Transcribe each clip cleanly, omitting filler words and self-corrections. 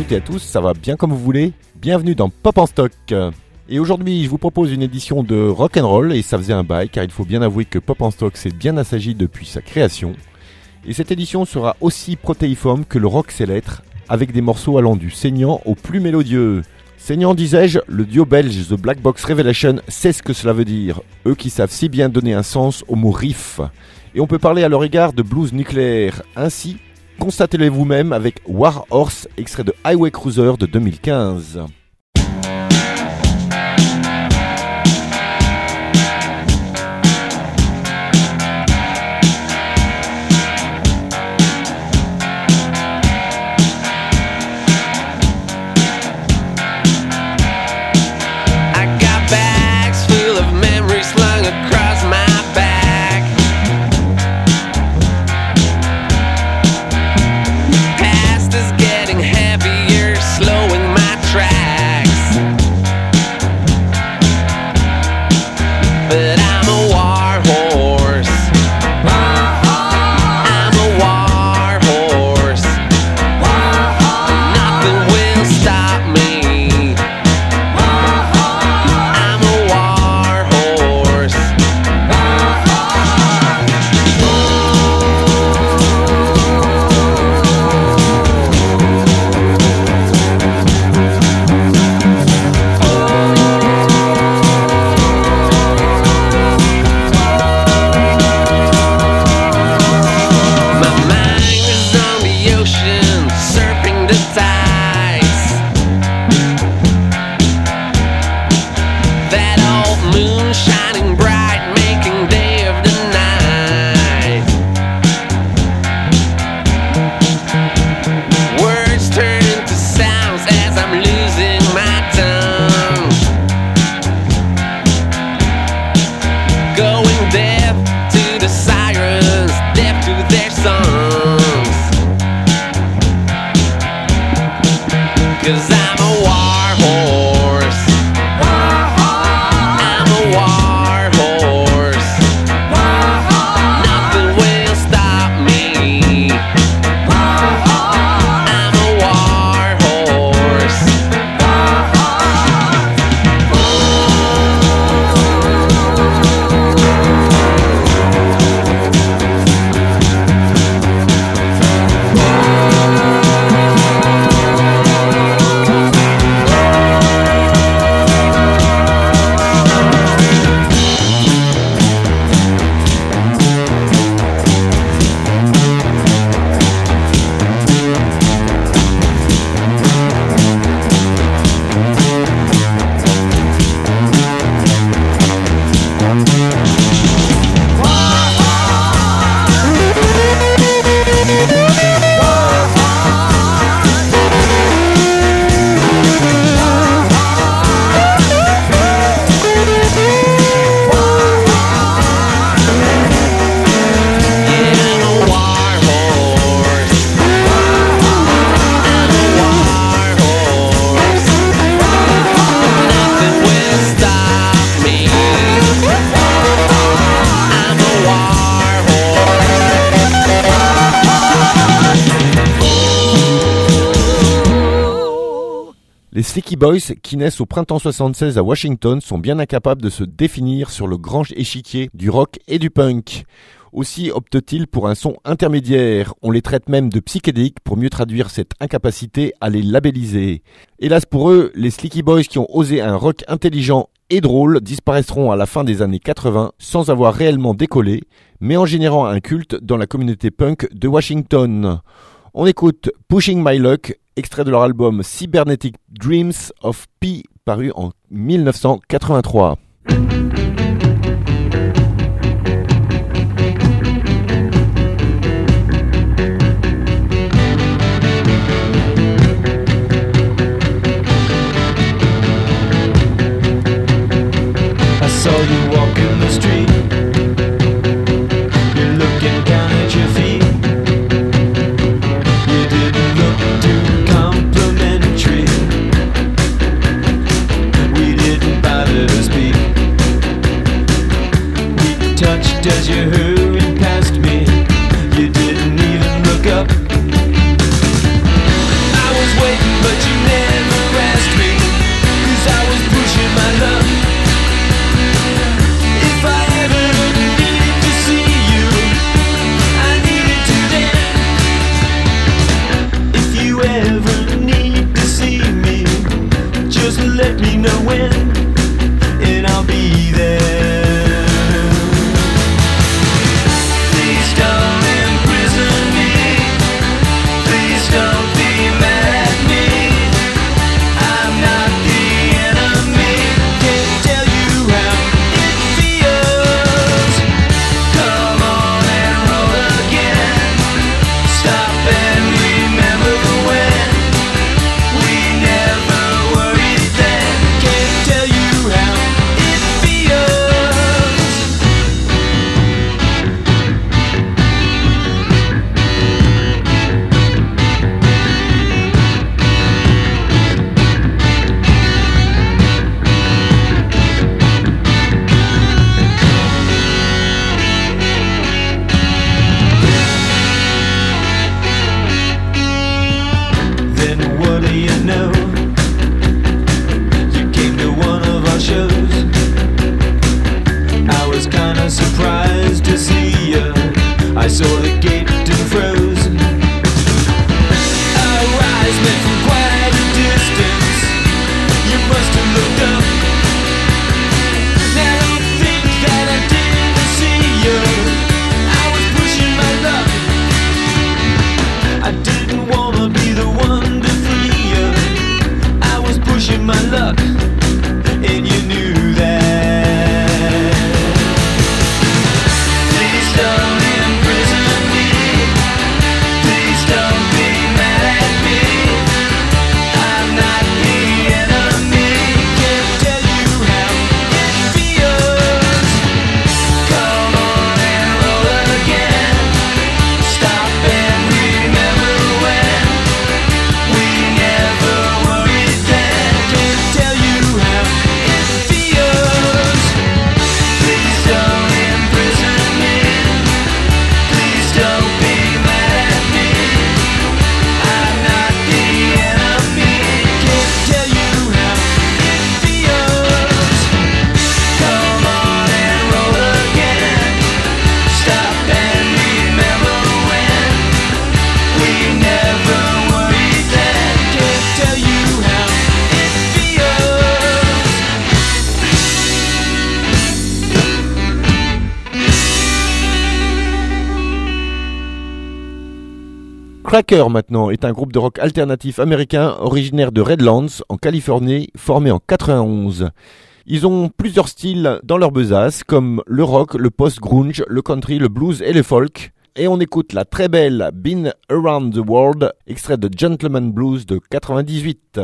toutes et à tous, ça va bien comme vous voulez? Bienvenue dans Pop en Stock. Et aujourd'hui, je vous propose une édition de rock'n'roll et ça faisait un bail car il faut bien avouer que Pop en Stock s'est bien assagi depuis sa création. Et cette édition sera aussi protéiforme que le rock sait l'être, avec des morceaux allant du saignant au plus mélodieux. Saignant, disais-je, le duo belge The Black Box Revelation sait ce que cela veut dire, eux qui savent si bien donner un sens au mot riff. Et on peut parler à leur égard de blues nucléaire. Ainsi, constatez-le vous-même avec War Horse, extrait de Highway Cruiser de 2015. Les Sticky Boys, qui naissent au printemps 76 à Washington, sont bien incapables de se définir sur le grand échiquier du rock et du punk. Aussi optent-ils pour un son intermédiaire. On les traite même de psychédéliques pour mieux traduire cette incapacité à les labelliser. Hélas pour eux, les Sticky Boys qui ont osé un rock intelligent et drôle disparaîtront à la fin des années 80 sans avoir réellement décollé, mais en générant un culte dans la communauté punk de Washington. On écoute Pushing My Luck, extrait de leur album Cybernetic Dreams of P, paru en 1983. I saw you walking the street. You're looking down at your feet. You didn't look too complimentary. We didn't bother to speak. know when, and I'll be there. Please don't imprison me. Please don't be mad at me. I'm not the enemy. Can't tell you how it feels. Come on and roll again. Stop and remember the when. We never worried then. Can't tell you how it feels. Then what do you know? You came to one of our shows. I was kinda surprised to see you. I saw the gate and froze. Our eyes met from quite a distance. You must have looked up. Now don't think that I didn't see you. I was pushing my luck. I didn't wanna be the one to free you. I was pushing my luck, and you knew that. Please don't imprison me. Please don't be mad at me. I'm not the enemy. Can't tell you how it feels. Come on and roll again. Stop and remember when. We never worried then. Can't tell you how it feels. Please don't imprison me. Please don't be mad at me. I'm not the enemy. Can't tell you how it feels. Come on and roll again. Stop and remember when. We never worried then. Can't tell you how it feels. Cracker maintenant est un groupe de rock alternatif américain originaire de Redlands en Californie, formé en 91. Ils ont plusieurs styles dans leur besace comme le rock, le post-grunge, le country, le blues et le folk. Et on écoute la très belle Been Around the World, extrait de Gentleman Blues de 98.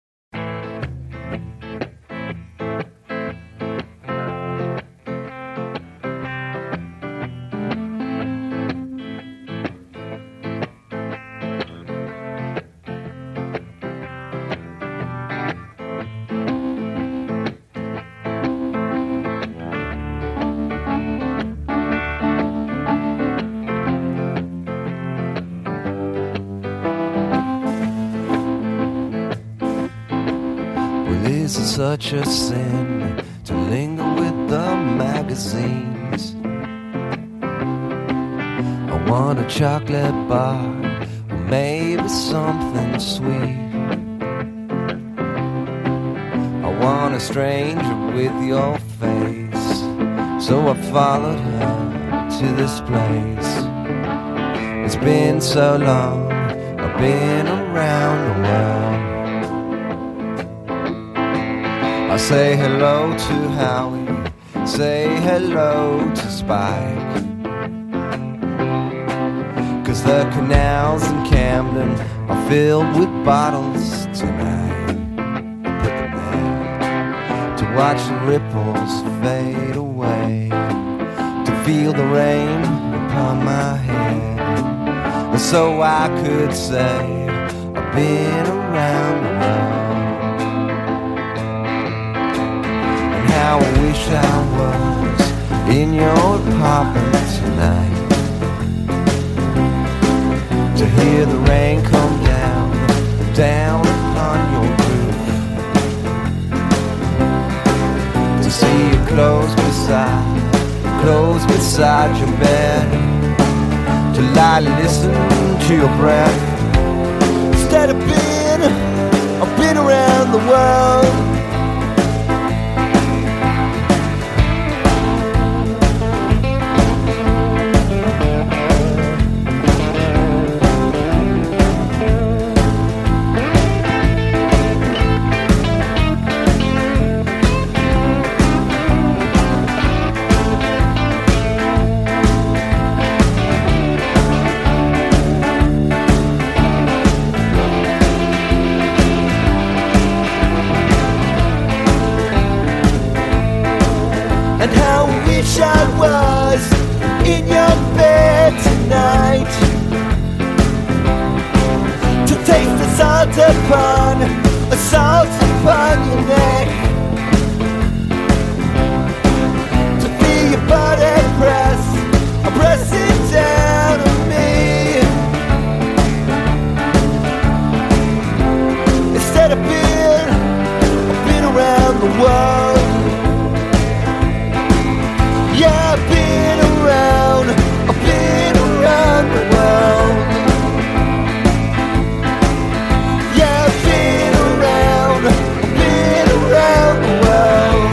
Is it such a sin to linger with the magazines? I want a chocolate bar, or maybe something sweet. I want a stranger with your face, so I followed her to this place. It's been so long, I've been around the world. I say hello to Howie, say hello to Spike, 'cause the canals in Camden are filled with bottles tonight. I put them there to watch the ripples fade away, to feel the rain upon my head, and so I could say I've been around the world. How I wish I was in your apartment tonight, to hear the rain come down, down upon your roof, to see you close beside your bed, to lie and listen to your breath. Instead of being, I've been around the world. wish I was in your bed tonight to taste the salt upon your neck, to feel your body press it down on me, instead of being around the world. Yeah, I've been around the world. Yeah, I've been around the world.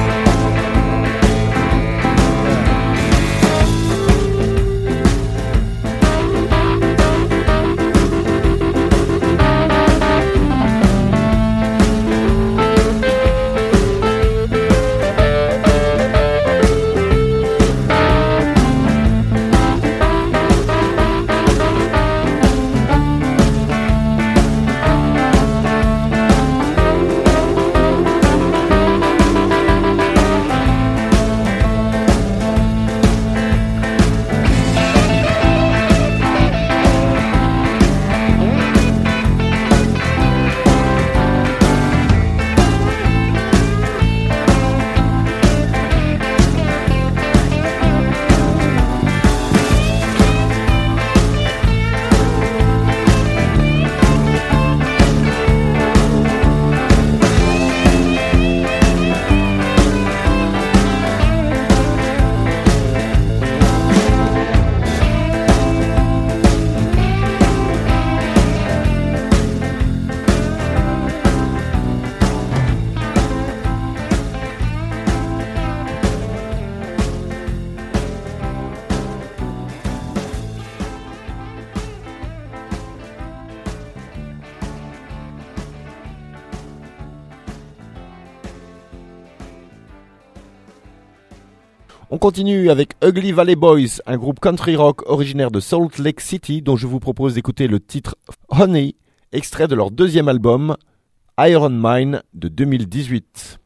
On continue avec Ugly Valley Boys, un groupe country rock originaire de Salt Lake City dont je vous propose d'écouter le titre Honey, extrait de leur deuxième album Iron Mine de 2018.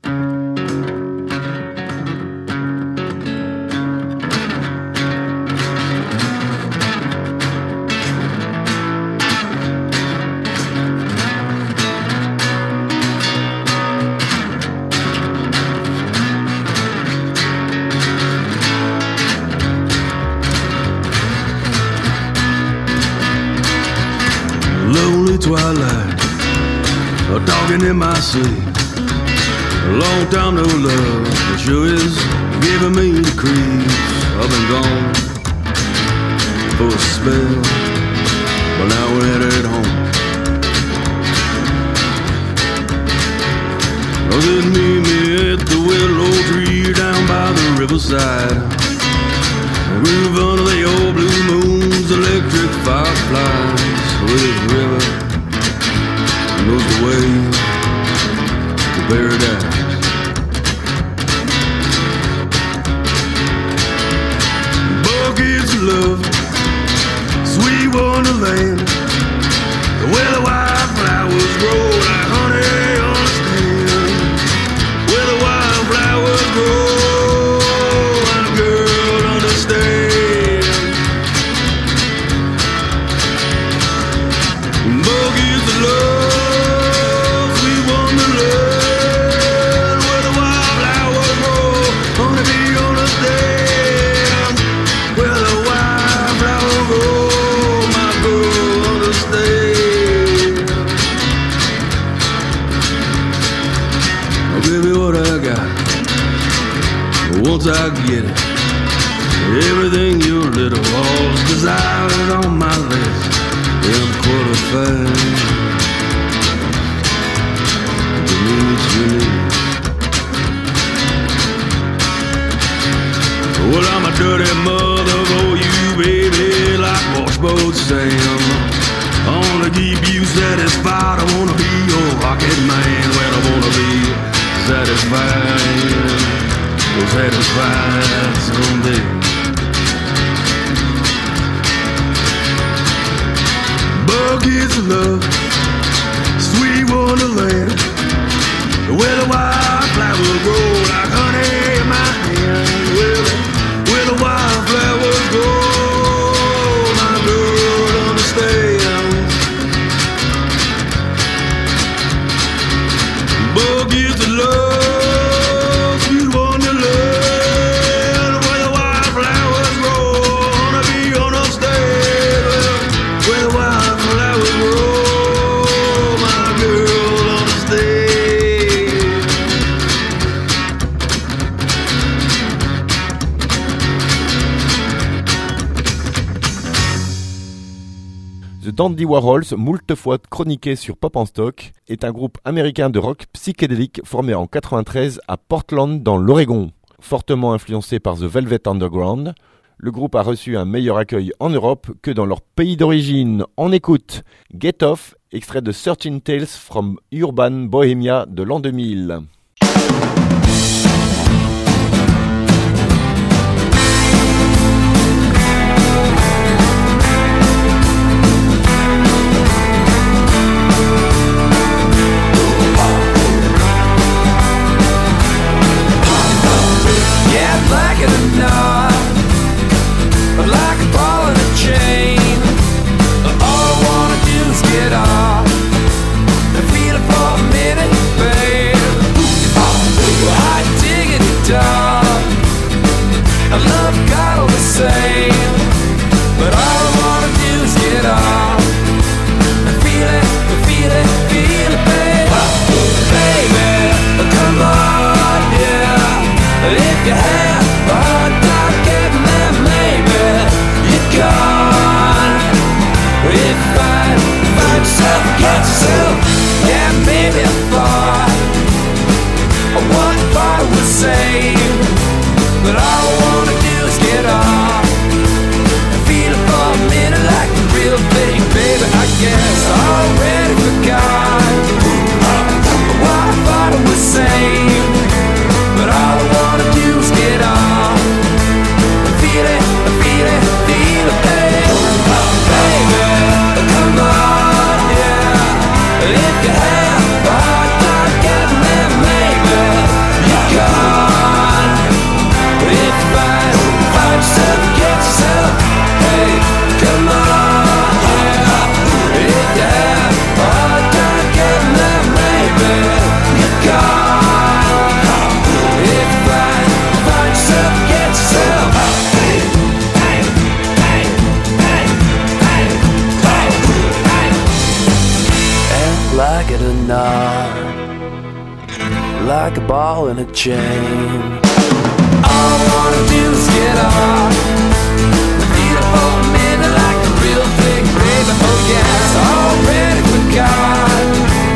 Lonely twilight, a dogging in my sleep. A long time no love, it sure is giving me the creeps. I've been gone for a spell, but now we're headed home. Oh, then meet me at the willow tree down by the riverside. Groove under the old blue moon's electric fireflies. With his river knows the way to paradise. Buckets of love, sweet wonderland, where the wildflowers grow like honey on a stand. Where the wildflowers grow, and a girl understands. Once I get it, everything your little walls desired on my list, I'm qualified to meet you need. Well, I'm a dirty mother for you, baby, like washboat Sam. I wanna keep you satisfied, I wanna be your rocket man. Well, I wanna be satisfied. Satisfied someday. Buckets of love, sweet wonderland, where the wildflowers grow like honey in my hand. Well, Dandy Warhols, moult fois chroniqué sur Pop en Stock, est un groupe américain de rock psychédélique formé en 93 à Portland dans l'Oregon. Fortement influencé par The Velvet Underground, le groupe a reçu un meilleur accueil en Europe que dans leur pays d'origine. On écoute Get Off, extrait de 13 Tales from Urban Bohemia de l'an 2000. Like a ball in a chain. All I wanna do is get off. Feel it for a minute like a real big baby. Oh yeah, it's already forgot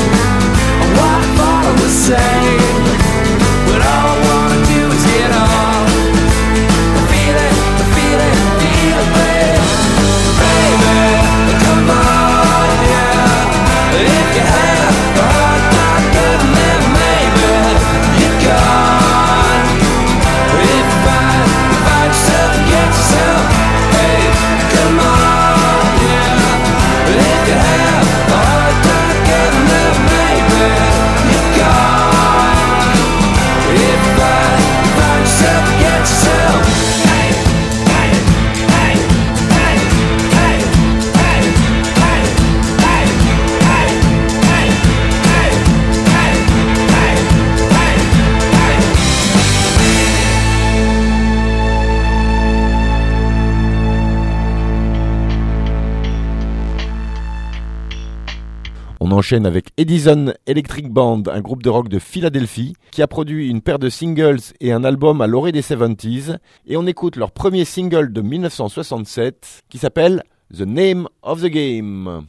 what I thought I was saying. But all I wanna do is get off. Feel it, feel it, feel it, baby. Baby, come on, yeah. If you have a hard time getting there, maybe you gone. If find yourself and get yourself, hey, come on, yeah. If you have a hard time getting there, maybe you gone. If find yourself and get yourself, hey, hey, hey, hey, hey, hey, hey, hey, hey, hey, hey, hey, hey, On enchaîne avec Edison Electric Band, un groupe de rock de Philadelphie, qui a produit une paire de singles et un album à l'orée des 70s, et on écoute leur premier single de 1967, qui s'appelle The Name of the Game.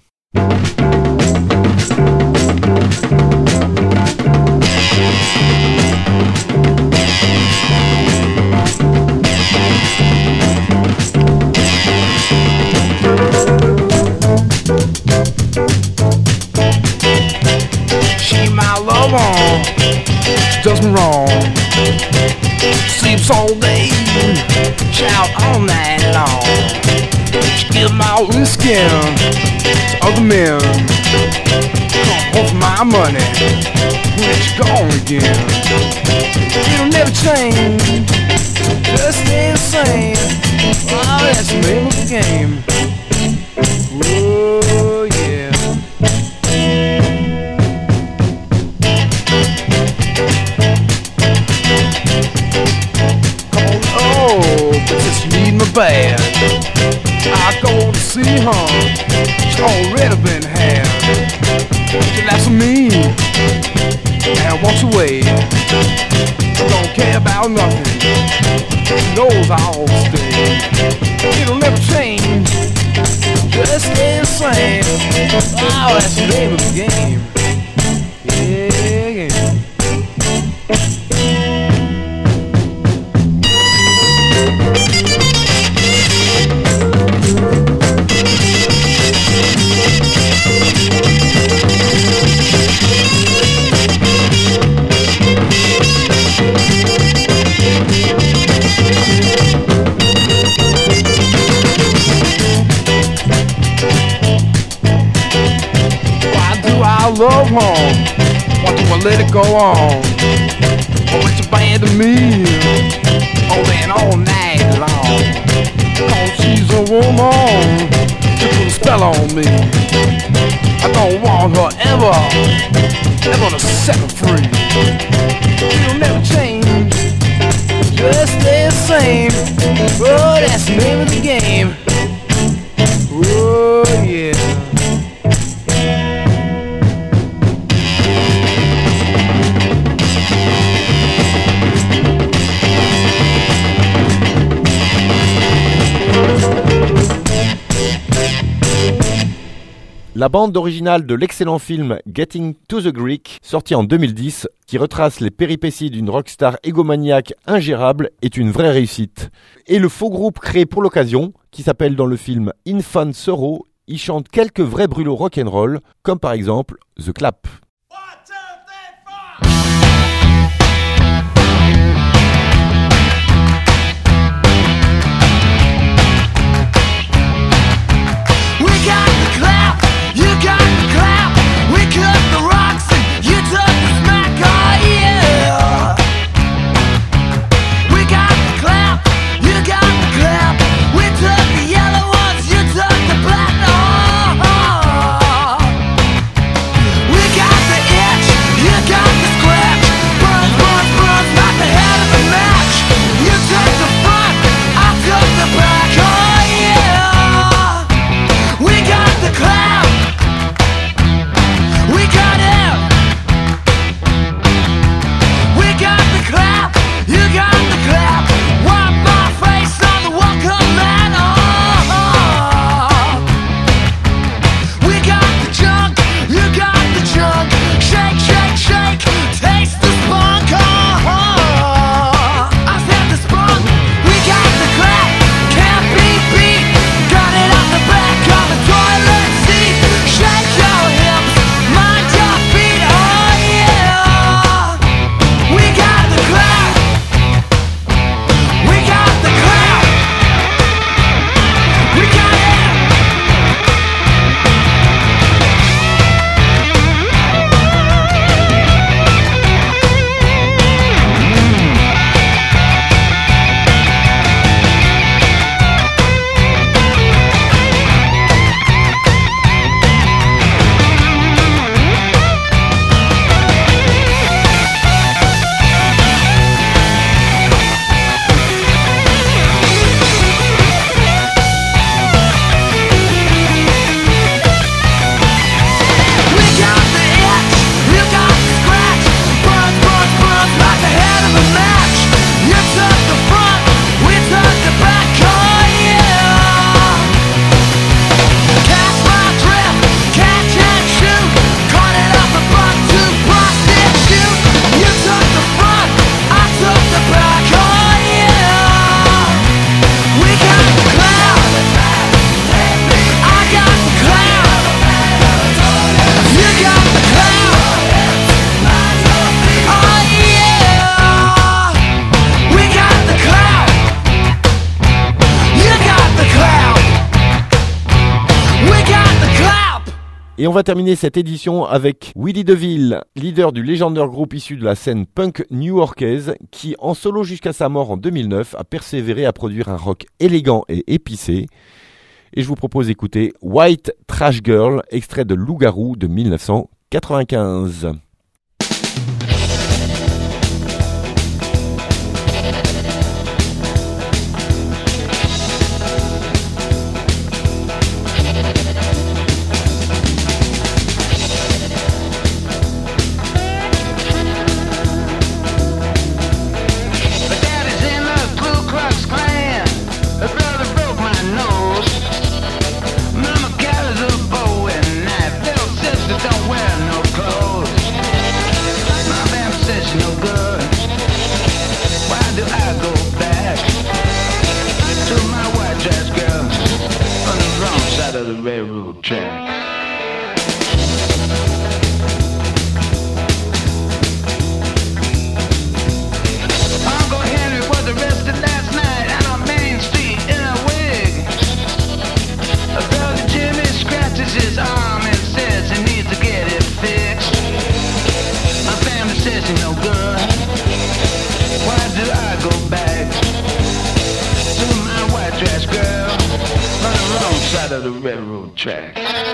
She my lover, she does me wrong. Sleeps all day, shout all night long. She give my whiskey to other men. Come home for my money, when she gone again. It'll never change, just stay the same. Oh, that's the name of the game. Oh yeah. But since you need me bad, I go to see her. She's already been had. She laughs at me and walks away. Don't care about nothing. She knows I'll stay. It'll never change, just stay the same. Oh, that's the name of the game. Yeah. I love home. Why do I let it go on? Oh, it's a bad to me. Oh, then all night long. Cause she's a woman. She put a spell on me. I don't want her ever to set her free. She'll never change. Just stay the same. Oh, that's the name of the game. Oh, yeah. La bande originale de l'excellent film Getting to the Greek, sorti en 2010, qui retrace les péripéties d'une rockstar égomaniaque ingérable, est une vraie réussite. Et le faux groupe créé pour l'occasion, qui s'appelle dans le film Infant Sorrow, y chante quelques vrais brûlots rock'n'roll, comme par exemple The Clap. Et on va terminer cette édition avec Willie DeVille, leader du légendaire groupe issu de la scène punk new-yorkaise, qui, en solo jusqu'à sa mort en 2009, a persévéré à produire un rock élégant et épicé. Et je vous propose d'écouter White Trash Girl, extrait de Loup-garou de 1995. Mama carries a bow at night. the railroad track.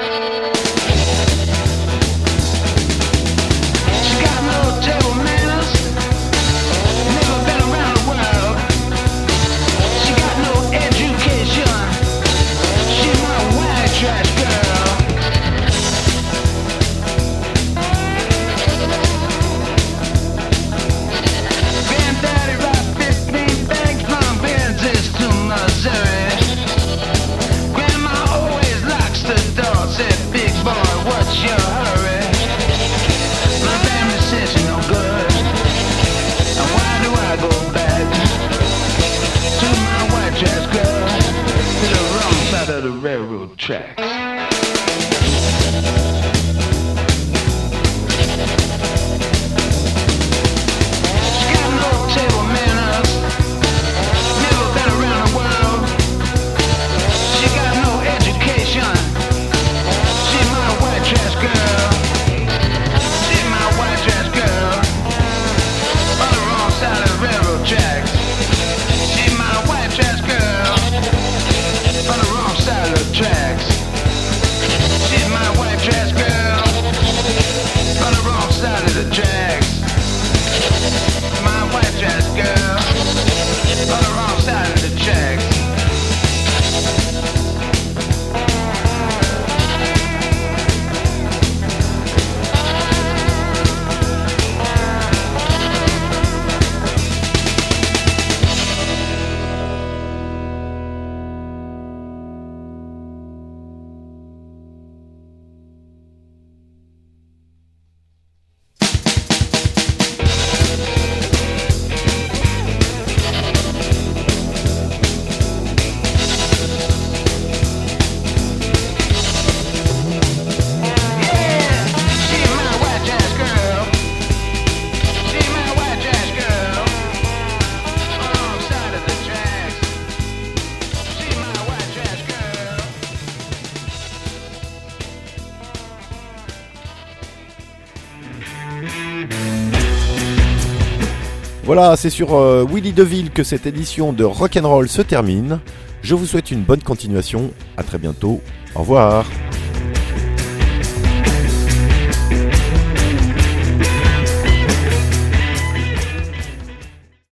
She got no table manners, never been around the world. She got no education, she's my white trash girl. Granddaddy rocked 15 bags from Kansas to Missouri. Grandma always locks the door, said, big boy, what's your hurry? My family says you're no good, and why do I go back to my white trash girl, to the wrong side of the railroad track? She got no table manners, never been around the world. She got no education, she's my white trash girl. She's my white trash girl, on the wrong side of the railroad tracks. She's my white trash girl, on the wrong side of the tracks. She's my white trash girl, on the wrong side of the tracks. My white trash girl, on the wrong side of the tracks. Voilà, c'est sur Willy DeVille que cette édition de Rock'n'Roll se termine. Je vous souhaite une bonne continuation. À très bientôt. Au revoir.